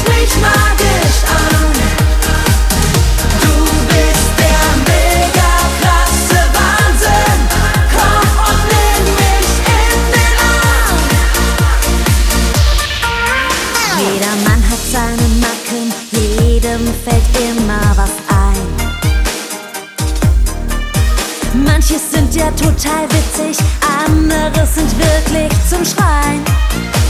ziehst mich magisch an. Du bist der mega krasse Wahnsinn. Komm und nimm mich in den Arm. Jeder Mann hat seine Macken, jedem fällt immer was ein. Manche sind ja total witzig, andere sind wirklich zum Schreien.